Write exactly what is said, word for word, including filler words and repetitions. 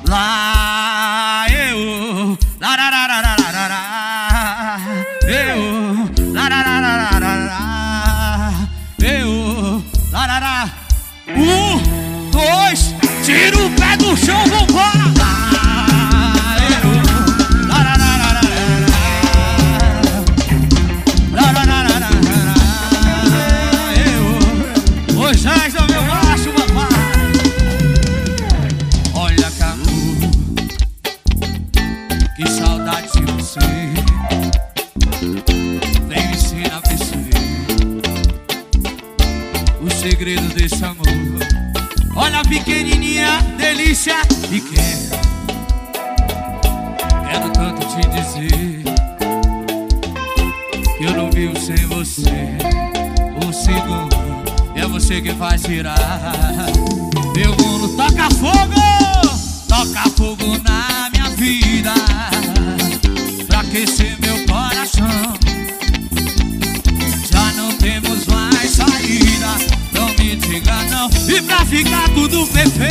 Lá eu, lá lá lá lá lá lá lá, eu, lá lá lá lá lá lá, eu, lá lá lá. Um, dois, tira o pé do chão, vambora. Lá eu, lá lá lá lá lá lá, lá lá lá lá lá, eu, Moisés é o meu macho, papai. Olha, Canu, que saudade de você. Vem me ensinar a vencer o segredo desse amor. Olha a pequenininha, delícia e quero, quero tanto te dizer que eu não vivo sem você um segundo. É você que faz girar meu mundo. Toca fogo, toca fogo na minha vida, pra aquecer meu coração. Já não temos mais saída, não me diga não. E pra ficar tudo perfeito,